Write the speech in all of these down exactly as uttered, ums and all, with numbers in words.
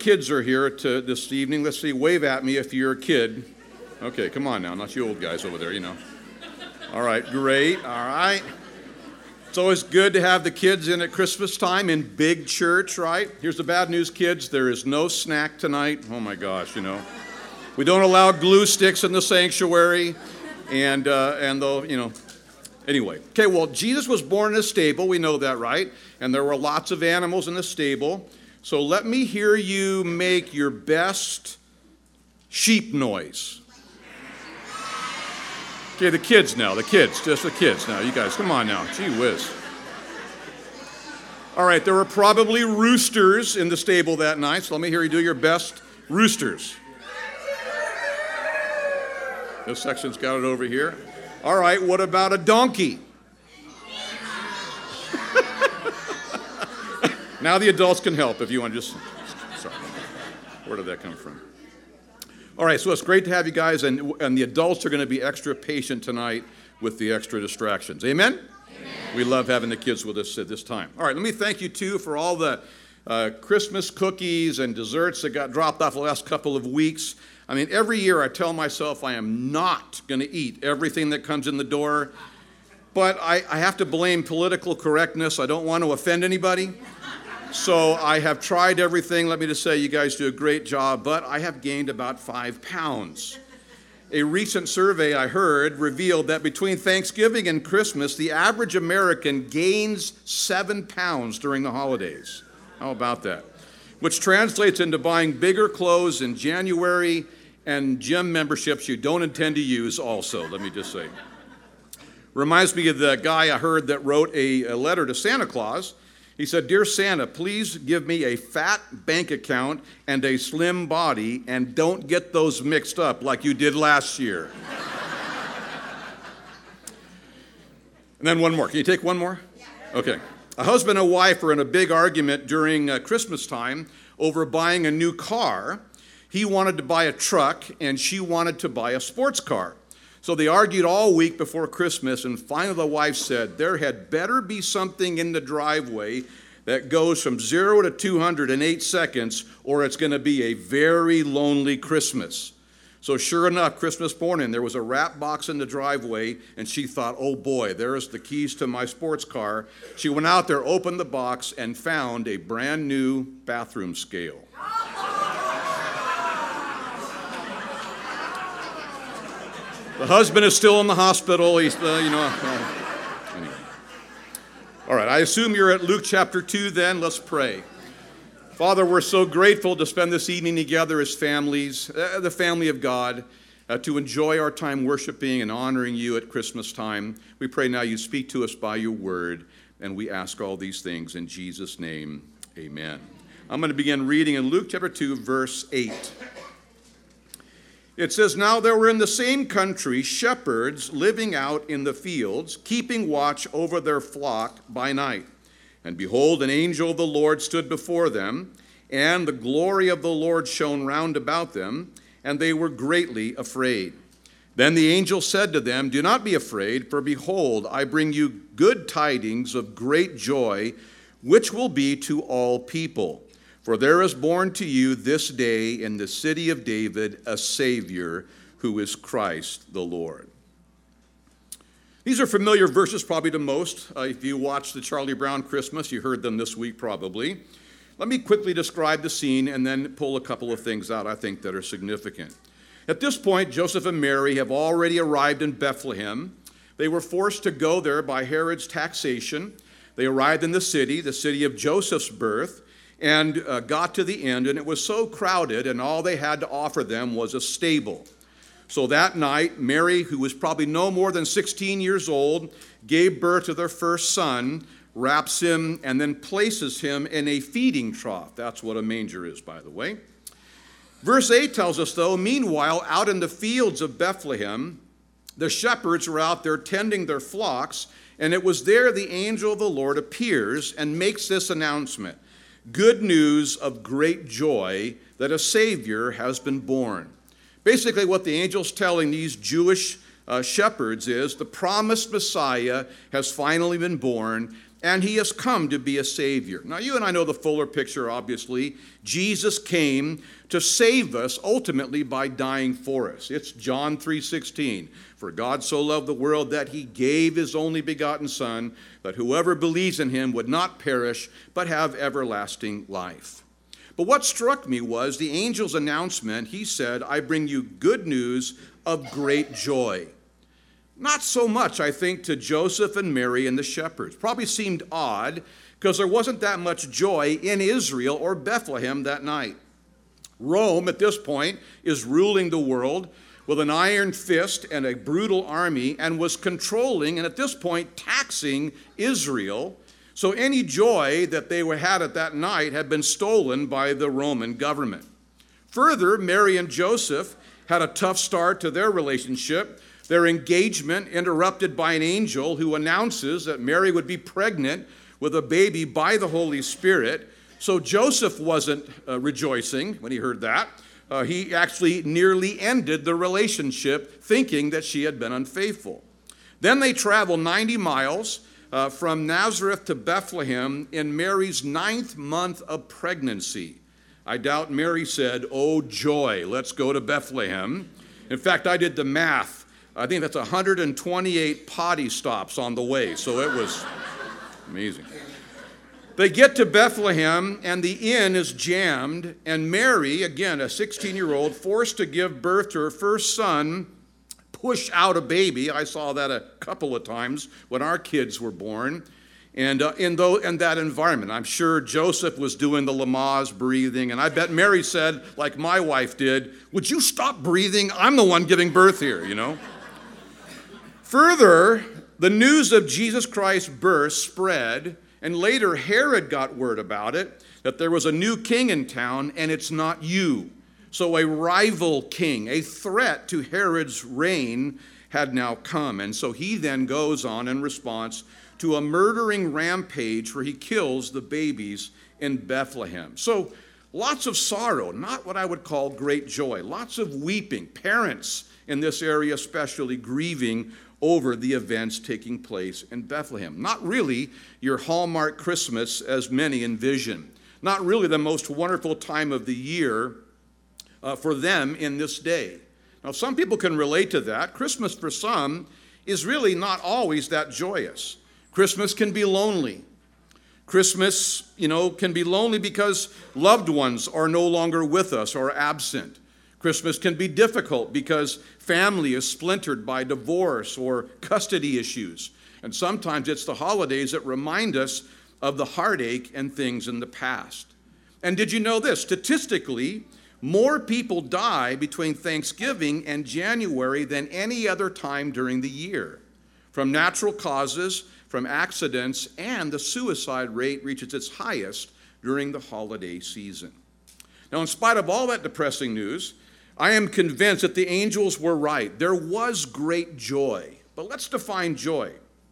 kids are here to this evening? Let's see, wave at me if you're a kid. Okay, come on now, not you old guys over there, you know. All right, great, all right. It's always good to have the kids in at Christmas time in big church, right? Here's the bad news, kids. There is no snack tonight. Oh, my gosh, you know. We don't allow glue sticks in the sanctuary. And, uh, and though, you know, anyway. Okay, well, Jesus was born in a stable. We know that, right? And there were lots of animals in the stable. So let me hear you make your best sheep noise. Okay, the kids now, the kids, just the kids now. You guys, come on now. Gee whiz. All right, there were probably roosters in the stable that night, so let me hear you do your best roosters. This section's got it over here. All right, what about a donkey? Now the adults can help if you want to just, sorry. Where did that come from? All right, so it's great to have you guys, and, and the adults are going to be extra patient tonight with the extra distractions. Amen? Amen? We love having the kids with us at this time. All right, let me thank you, too, for all the uh, Christmas cookies and desserts that got dropped off the last couple of weeks. I mean, every year I tell myself I am not going to eat everything that comes in the door, but I, I have to blame political correctness. I don't want to offend anybody. So I have tried everything. Let me just say, you guys do a great job, but I have gained about five pounds. A recent survey I heard revealed that between Thanksgiving and Christmas, the average American gains seven pounds during the holidays. How about that? Which translates into buying bigger clothes in January and gym memberships you don't intend to use also, let me just say. Reminds me of the guy I heard that wrote a, a letter to Santa Claus. He said, "Dear Santa, please give me a fat bank account and a slim body, and don't get those mixed up like you did last year." And then one more. Can you take one more? Okay. A husband and wife were in a big argument during uh, Christmas time over buying a new car. He wanted to buy a truck, and she wanted to buy a sports car. So they argued all week before Christmas, and finally the wife said, "There had better be something in the driveway that goes from zero to two hundred in eight seconds, or it's going to be a very lonely Christmas." So sure enough, Christmas morning, there was a wrap box in the driveway, and she thought, "Oh boy, there's the keys to my sports car." She went out there, opened the box, and found a brand new bathroom scale. The husband is still in the hospital. He's, uh, you know. Uh, anyway. All right, I assume you're at Luke chapter two then. Let's pray. Father, we're so grateful to spend this evening together as families, uh, the family of God, uh, to enjoy our time worshiping and honoring you at Christmas time. We pray now you speak to us by your word, and we ask all these things in Jesus' name. Amen. I'm going to begin reading in Luke chapter two, verse eight. It says, "Now there were in the same country shepherds living out in the fields, keeping watch over their flock by night. And behold, an angel of the Lord stood before them, and the glory of the Lord shone round about them, and they were greatly afraid. Then the angel said to them, 'Do not be afraid, for behold, I bring you good tidings of great joy, which will be to all people. For there is born to you this day in the city of David a Savior, who is Christ the Lord.'" These are familiar verses probably to most. Uh, if you watched the Charlie Brown Christmas, you heard them this week probably. Let me quickly describe the scene and then pull a couple of things out I think that are significant. At this point, Joseph and Mary have already arrived in Bethlehem. They were forced to go there by Herod's taxation. They arrived in the city, the city of Joseph's birth, and uh, got to the end, and it was so crowded, and all they had to offer them was a stable. So that night, Mary, who was probably no more than sixteen years old, gave birth to their first son, wraps him, and then places him in a feeding trough. That's what a manger is, by the way. Verse eight tells us, though, meanwhile, out in the fields of Bethlehem, the shepherds were out there tending their flocks, and it was there the angel of the Lord appears and makes this announcement: good news of great joy that a Savior has been born. Basically, what the angel's telling these Jewish uh, shepherds is the promised Messiah has finally been born, and he has come to be a Savior. Now, you and I know the fuller picture, obviously. Jesus came to save us ultimately by dying for us. It's John three sixteen. For God so loved the world that he gave his only begotten Son, that whoever believes in him would not perish, but have everlasting life. But what struck me was the angel's announcement. He said, I bring you good news of great joy. Not so much, I think, to Joseph and Mary and the shepherds. Probably seemed odd because there wasn't that much joy in Israel or Bethlehem that night. Rome, at this point, is ruling the world with an iron fist and a brutal army and was controlling and at this point taxing Israel. So any joy that they had at that night had been stolen by the Roman government. Further, Mary and Joseph had a tough start to their relationship. Their engagement interrupted by an angel who announces that Mary would be pregnant with a baby by the Holy Spirit. So Joseph wasn't uh, rejoicing when he heard that. Uh, he actually nearly ended the relationship, thinking that she had been unfaithful. Then they travel ninety miles uh, from Nazareth to Bethlehem in Mary's ninth month of pregnancy. I doubt Mary said, oh joy, let's go to Bethlehem. In fact, I did the math. I think that's one hundred twenty-eight potty stops on the way, so it was amazing. They get to Bethlehem, and the inn is jammed, and Mary, again, a sixteen-year-old, forced to give birth to her first son, push out a baby. I saw that a couple of times when our kids were born. And uh, in, though, in that environment, I'm sure Joseph was doing the Lamaze breathing, and I bet Mary said, like my wife did, would you stop breathing? I'm the one giving birth here, you know? Further, the news of Jesus Christ's birth spread, and later Herod got word about it, that there was a new king in town, and it's not you. So a rival king, a threat to Herod's reign, had now come. And so he then goes on in response to a murdering rampage where he kills the babies in Bethlehem. So lots of sorrow, not what I would call great joy. Lots of weeping. Parents in this area especially grieving over the events taking place in Bethlehem. Not really your Hallmark Christmas as many envision. Not really the most wonderful time of the year uh, for them in this day. Now, some people can relate to that. Christmas for some is really not always that joyous. Christmas can be lonely. Christmas, you know, can be lonely because loved ones are no longer with us or absent. Christmas can be difficult because family is splintered by divorce or custody issues. And sometimes it's the holidays that remind us of the heartache and things in the past. And did you know this? Statistically, more people die between Thanksgiving and January than any other time during the year, from natural causes, from accidents, and the suicide rate reaches its highest during the holiday season. Now, in spite of all that depressing news, I am convinced that the angels were right. There was great joy. But let's define joy.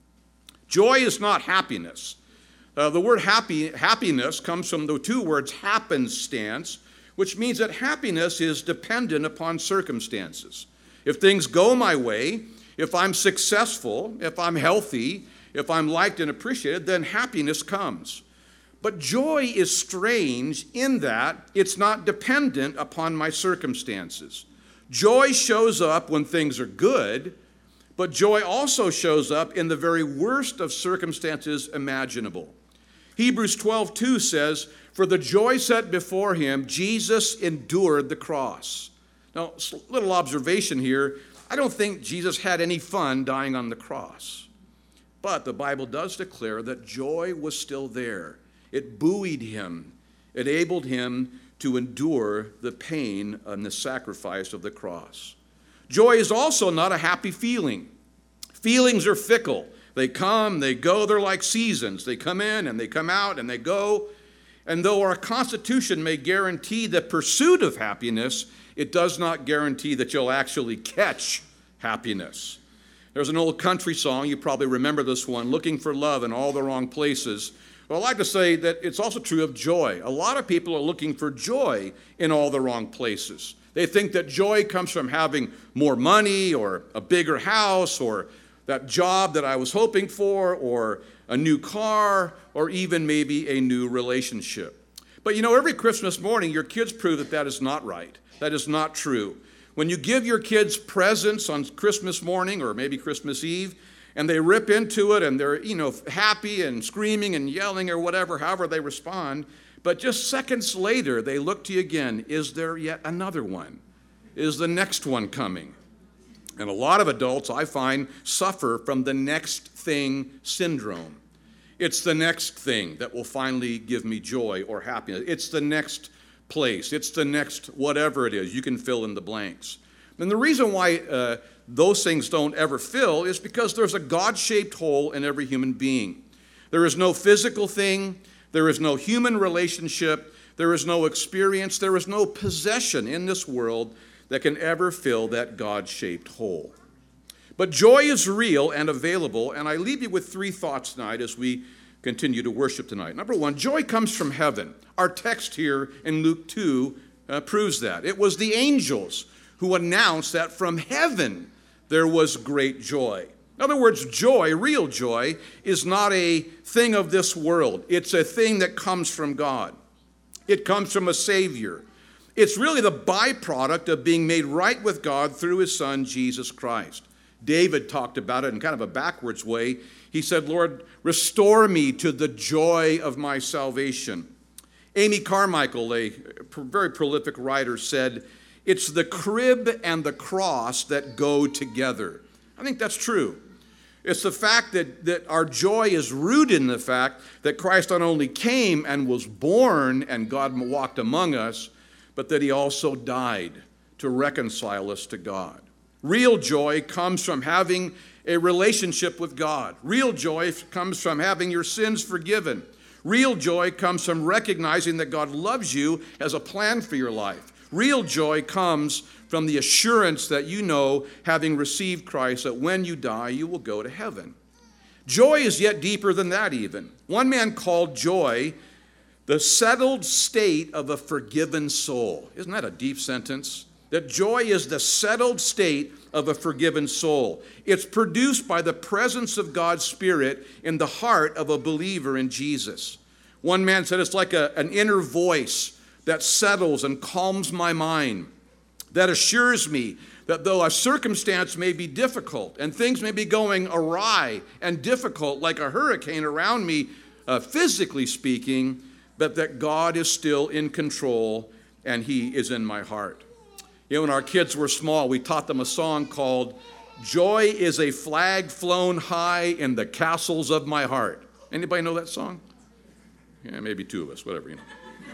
Joy is not happiness. Uh, the word happy, happiness comes from the two words happenstance, which means that happiness is dependent upon circumstances. If things go my way, if I'm successful, if I'm healthy, if I'm liked and appreciated, then happiness comes. But joy is strange in that it's not dependent upon my circumstances. Joy shows up when things are good, but joy also shows up in the very worst of circumstances imaginable. Hebrews twelve two says, for the joy set before him, Jesus endured the cross. Now, a little observation here. I don't think Jesus had any fun dying on the cross. But the Bible does declare that joy was still there. It buoyed him. It enabled him to endure the pain and the sacrifice of the cross. Joy is also not a happy feeling. Feelings are fickle. They come, they go, they're like seasons. They come in and they come out and they go. And though our Constitution may guarantee the pursuit of happiness, it does not guarantee that you'll actually catch happiness. There's an old country song, you probably remember this one, looking for love in all the wrong places. Well, I'd like to say that it's also true of joy. A lot of people are looking for joy in all the wrong places. They think that joy comes from having more money or a bigger house or that job that I was hoping for or a new car, or even maybe a new relationship. But you know, every Christmas morning, your kids prove that that is not right. That is not true. When you give your kids presents on Christmas morning or maybe Christmas Eve, and they rip into it and they're, you know, happy and screaming and yelling or whatever, however they respond, but just seconds later, they look to you again. Is there yet another one? Is the next one coming? And a lot of adults, I find, suffer from the next thing syndrome. It's the next thing that will finally give me joy or happiness. It's the next place. It's the next whatever it is. You can fill in the blanks. And the reason why uh, those things don't ever fill is because there's a God-shaped hole in every human being. There is no physical thing. There is no human relationship. There is no experience. There is no possession in this world that can ever fill that God-shaped hole. But joy is real and available, and I leave you with three thoughts tonight as we continue to worship tonight. Number one, joy comes from heaven. Our text here in Luke two uh, proves that. It was the angels who announced that from heaven there was great joy. In other words, joy, real joy, is not a thing of this world. It's a thing that comes from God. It comes from a Savior. It's really the byproduct of being made right with God through his Son, Jesus Christ. David talked about it in kind of a backwards way. He said, Lord, restore me to the joy of my salvation. Amy Carmichael, a very prolific writer, said, it's the crib and the cross that go together. I think that's true. It's the fact that, that our joy is rooted in the fact that Christ not only came and was born and God walked among us, but that he also died to reconcile us to God. Real joy comes from having a relationship with God. Real joy comes from having your sins forgiven. Real joy comes from recognizing that God loves you, has a plan for your life. Real joy comes from the assurance that you know, having received Christ, that when you die, you will go to heaven. Joy is yet deeper than that even. One man called joy the settled state of a forgiven soul. Isn't that a deep sentence? That joy is the settled state of a forgiven soul. It's produced by the presence of God's Spirit in the heart of a believer in Jesus. One man said it's like a, an inner voice that settles and calms my mind, that assures me that though a circumstance may be difficult and things may be going awry and difficult like a hurricane around me, uh, physically speaking, but that God is still in control and he is in my heart. You know, when our kids were small, we taught them a song called Joy is a Flag Flown High in the Castles of My Heart. Anybody know that song? Yeah, maybe two of us, whatever, you know.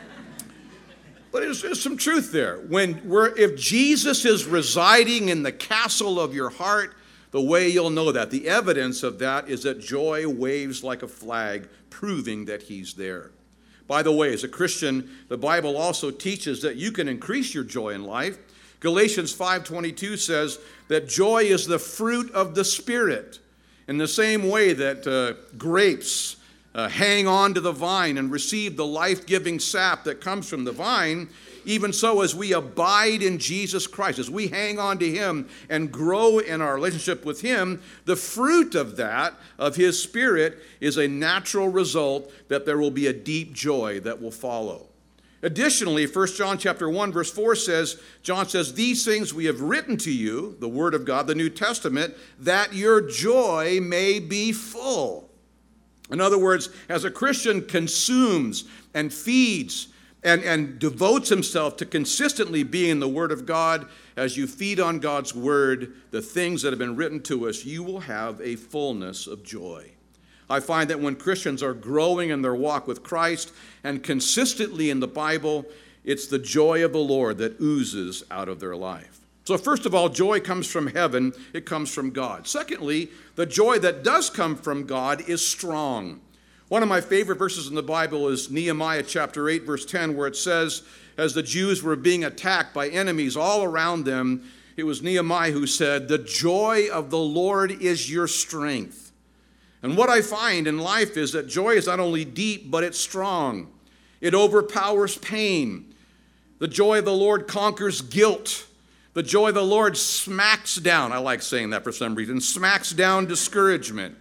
But there's, there's some truth there. When we're, if Jesus is residing in the castle of your heart, the way you'll know that, the evidence of that is that joy waves like a flag, proving that he's there. By the way, as a Christian, the Bible also teaches that you can increase your joy in life. Galatians five twenty-two says that joy is the fruit of the Spirit. In the same way that uh, grapes uh, hang on to the vine and receive the life-giving sap that comes from the vine, even so as we abide in Jesus Christ, as we hang on to him and grow in our relationship with him, the fruit of that, of his Spirit, is a natural result that there will be a deep joy that will follow. Additionally, First John chapter one, verse four says, John says, these things we have written to you, the Word of God, the New Testament, that your joy may be full. In other words, as a Christian consumes and feeds and, and devotes himself to consistently being in the Word of God, as you feed on God's Word, the things that have been written to us, you will have a fullness of joy. I find that when Christians are growing in their walk with Christ and consistently in the Bible, it's the joy of the Lord that oozes out of their life. So first of all, joy comes from heaven. It comes from God. Secondly, the joy that does come from God is strong. One of my favorite verses in the Bible is Nehemiah chapter eight, verse ten, where it says, as the Jews were being attacked by enemies all around them, it was Nehemiah who said, the joy of the Lord is your strength. And what I find in life is that joy is not only deep, but it's strong. It overpowers pain. The joy of the Lord conquers guilt. The joy of the Lord smacks down, I like saying that for some reason, smacks down discouragement.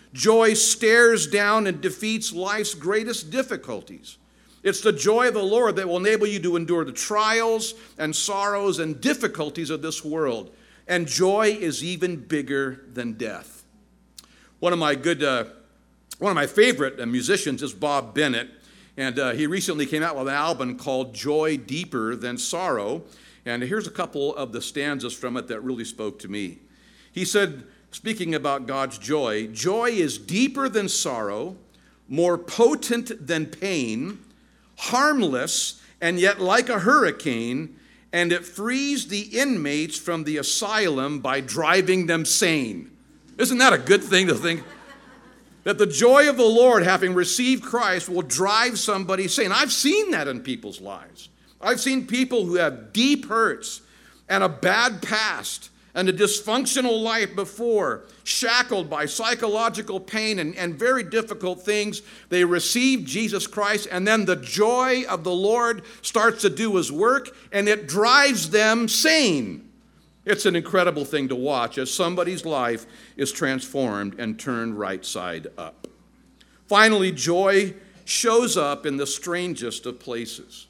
Joy stares down and defeats life's greatest difficulties. It's the joy of the Lord that will enable you to endure the trials and sorrows and difficulties of this world. And joy is even bigger than death. One of my good, uh, one of my favorite uh, musicians is Bob Bennett. And uh, he recently came out with an album called Joy Deeper Than Sorrow. And here's a couple of the stanzas from it that really spoke to me. He said, speaking about God's joy, joy is deeper than sorrow, more potent than pain, harmless and yet like a hurricane, and it frees the inmates from the asylum by driving them sane. Isn't that a good thing to think? That the joy of the Lord, having received Christ, will drive somebody sane. I've seen that in people's lives. I've seen people who have deep hurts and a bad past and a dysfunctional life before, shackled by psychological pain and, and very difficult things. They receive Jesus Christ, and then the joy of the Lord starts to do his work, and it drives them sane. It's an incredible thing to watch as somebody's life is transformed and turned right side up. Finally, joy shows up in the strangest of places.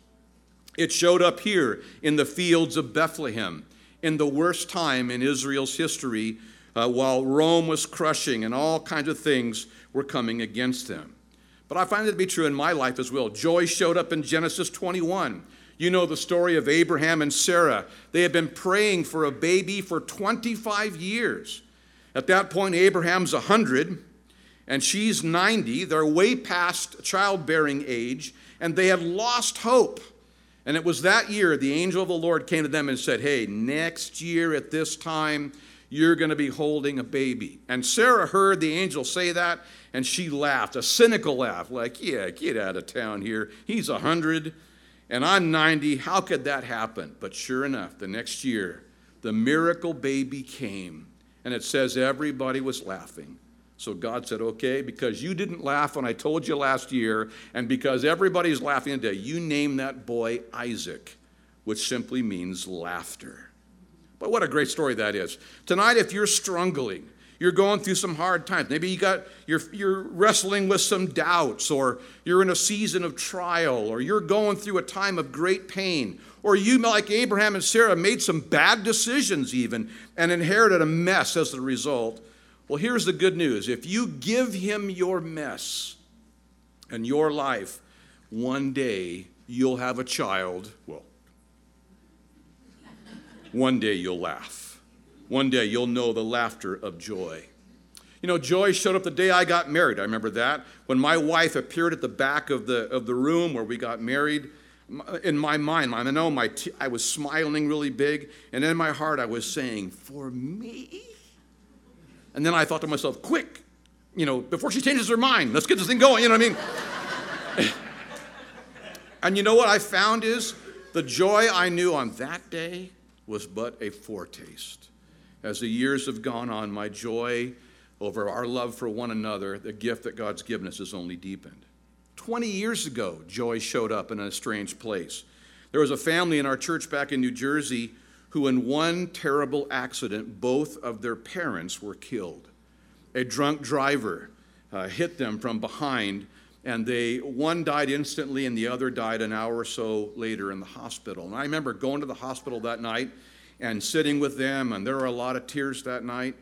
It showed up here in the fields of Bethlehem, in the worst time in Israel's history, uh, while Rome was crushing and all kinds of things were coming against them. But I find it to be true in my life as well. Joy showed up in Genesis twenty-one. You know the story of Abraham and Sarah. They had been praying for a baby for twenty-five years. At that point, Abraham's one hundred and she's ninety. They're way past childbearing age, and they had lost hope. And it was that year the angel of the Lord came to them and said, hey, next year at this time, you're going to be holding a baby. And Sarah heard the angel say that, and she laughed, a cynical laugh, like, yeah, get out of town here. He's one hundred, and I'm ninety. How could that happen? But sure enough, the next year, the miracle baby came, and it says everybody was laughing. So God said, okay, because you didn't laugh when I told you last year, and because everybody's laughing today, you name that boy Isaac, which simply means laughter. But what a great story that is. Tonight, if you're struggling, you're going through some hard times. Maybe you got you're you're wrestling with some doubts, or you're in a season of trial, or you're going through a time of great pain, or you, like Abraham and Sarah, made some bad decisions even and inherited a mess as a result. Well, here's the good news. If you give him your mess and your life, one day you'll have a child. Well, one day you'll laugh. One day you'll know the laughter of joy. You know, joy showed up the day I got married. I remember that. When my wife appeared at the back of the of the room where we got married, in my mind, I know my t- I was smiling really big, and in my heart I was saying, for me? And then I thought to myself, quick, you know, before she changes her mind, let's get this thing going, you know what I mean? And you know what I found is the joy I knew on that day was but a foretaste. As the years have gone on, my joy over our love for one another, the gift that God's given us, has only deepened. Twenty years ago, joy showed up in a strange place. There was a family in our church back in New Jersey who in one terrible accident, both of their parents were killed. A drunk driver uh, hit them from behind, and they one died instantly and the other died an hour or so later in the hospital. And I remember going to the hospital that night and sitting with them, and there were a lot of tears that night.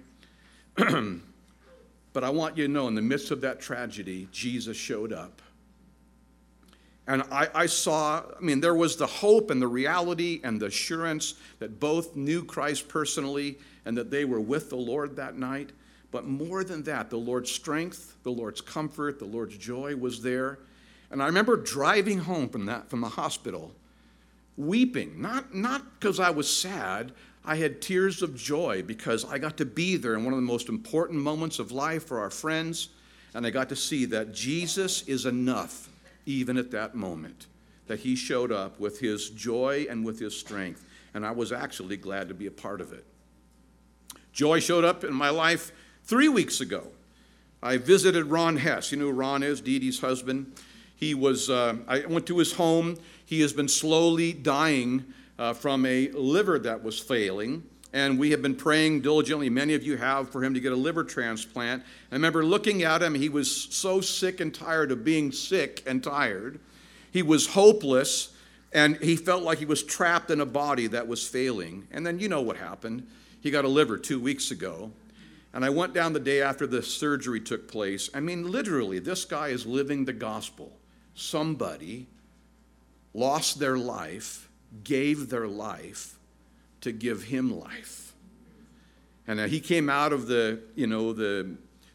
But I want you to know, in the midst of that tragedy, Jesus showed up. And I, I saw, I mean, there was the hope and the reality and the assurance that both knew Christ personally and that they were with the Lord that night. But more than that, the Lord's strength, the Lord's comfort, the Lord's joy was there. And I remember driving home from that, from the hospital, weeping, not not because I was sad. I had tears of joy because I got to be there in one of the most important moments of life for our friends, and I got to see that Jesus is enough even at that moment, that he showed up with his joy and with his strength, and I was actually glad to be a part of it. Joy showed up in my life three weeks ago. I visited Ron Hess. You know who Ron is, Dee Dee's husband. He was, uh, I went to his home. He has been slowly dying uh, from a liver that was failing. And we have been praying diligently, many of you have, for him to get a liver transplant. I remember looking at him, he was so sick and tired of being sick and tired. He was hopeless, and he felt like he was trapped in a body that was failing. And then you know what happened. He got a liver two weeks ago. And I went down the day after the surgery took place. I mean, literally, this guy is living the gospel. Somebody lost their life, gave their life to give him life. And he came out of the, you know, the,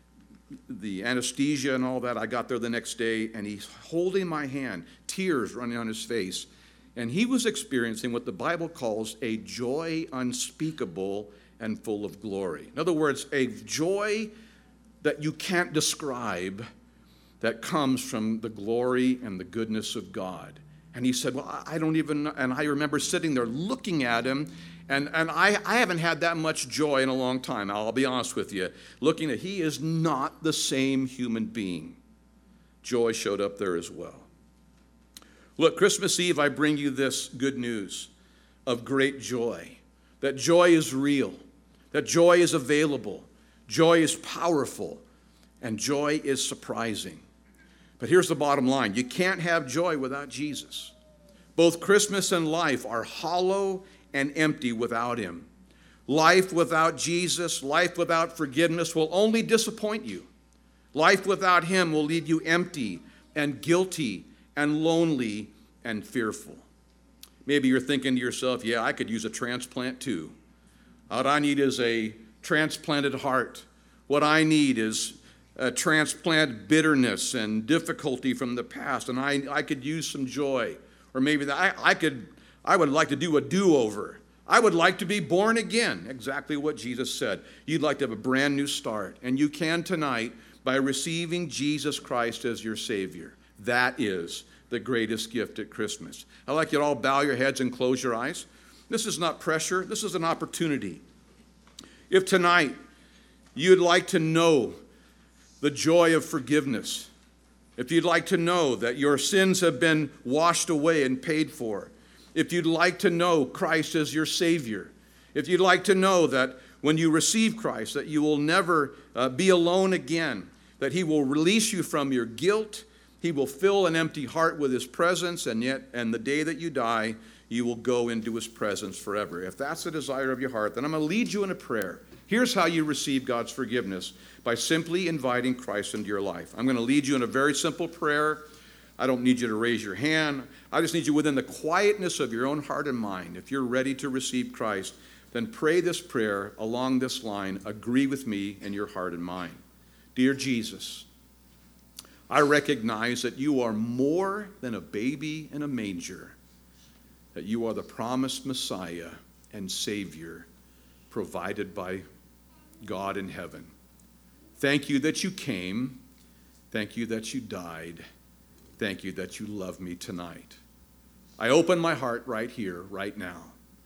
the anesthesia and all that. I got there the next day, and he's holding my hand, tears running on his face. And he was experiencing what the Bible calls a joy unspeakable and full of glory. In other words, a joy that you can't describe that comes from the glory and the goodness of God. And he said, well, I don't even know. And I remember sitting there looking at him, and, and I, I haven't had that much joy in a long time, I'll be honest with you. Looking at, he is not the same human being. Joy showed up there as well. Look, Christmas Eve, I bring you this good news of great joy. That joy is real. That joy is available. Joy is powerful. And joy is surprising. But here's the bottom line. You can't have joy without Jesus. Both Christmas and life are hollow and empty without him. Life without Jesus, life without forgiveness will only disappoint you. Life without him will leave you empty and guilty and lonely and fearful. Maybe you're thinking to yourself, yeah, I could use a transplant too. What I need is a transplanted heart. What I need is a transplant bitterness and difficulty from the past, and I, I could use some joy. Or maybe that I, I could, I would like to do a do-over. I would like to be born again. Exactly what Jesus said. You'd like to have a brand new start, and you can tonight by receiving Jesus Christ as your Savior. That is the greatest gift at Christmas. I'd like you to all bow your heads and close your eyes. This is not pressure. This is an opportunity. If tonight you'd like to know the joy of forgiveness, if you'd like to know that your sins have been washed away and paid for, if you'd like to know Christ as your Savior, if you'd like to know that when you receive Christ, that you will never uh, be alone again, that he will release you from your guilt, he will fill an empty heart with his presence, and yet, and the day that you die, you will go into his presence forever. If that's the desire of your heart, then I'm going to lead you in a prayer. Here's how you receive God's forgiveness, by simply inviting Christ into your life. I'm going to lead you in a very simple prayer. I don't need you to raise your hand. I just need you within the quietness of your own heart and mind. If you're ready to receive Christ, then pray this prayer along this line. Agree with me in your heart and mind. Dear Jesus, I recognize that you are more than a baby in a manger, that you are the promised Messiah and Savior provided by God in heaven. Thank you that you came. Thank you that you died. Thank you that you love me tonight. I open my heart right here, right now.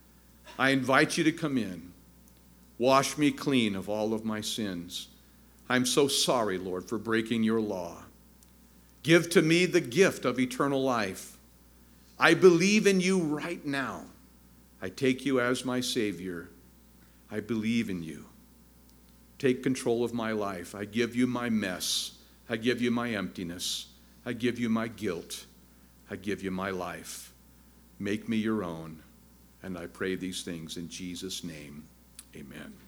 I invite you to come in. Wash me clean of all of my sins. I'm so sorry, Lord, for breaking your law. Give to me the gift of eternal life. I believe in you right now. I take you as my Savior. I believe in you. Take control of my life. I give you my mess. I give you my emptiness. I give you my guilt. I give you my life. Make me your own. And I pray these things in Jesus' name. Amen.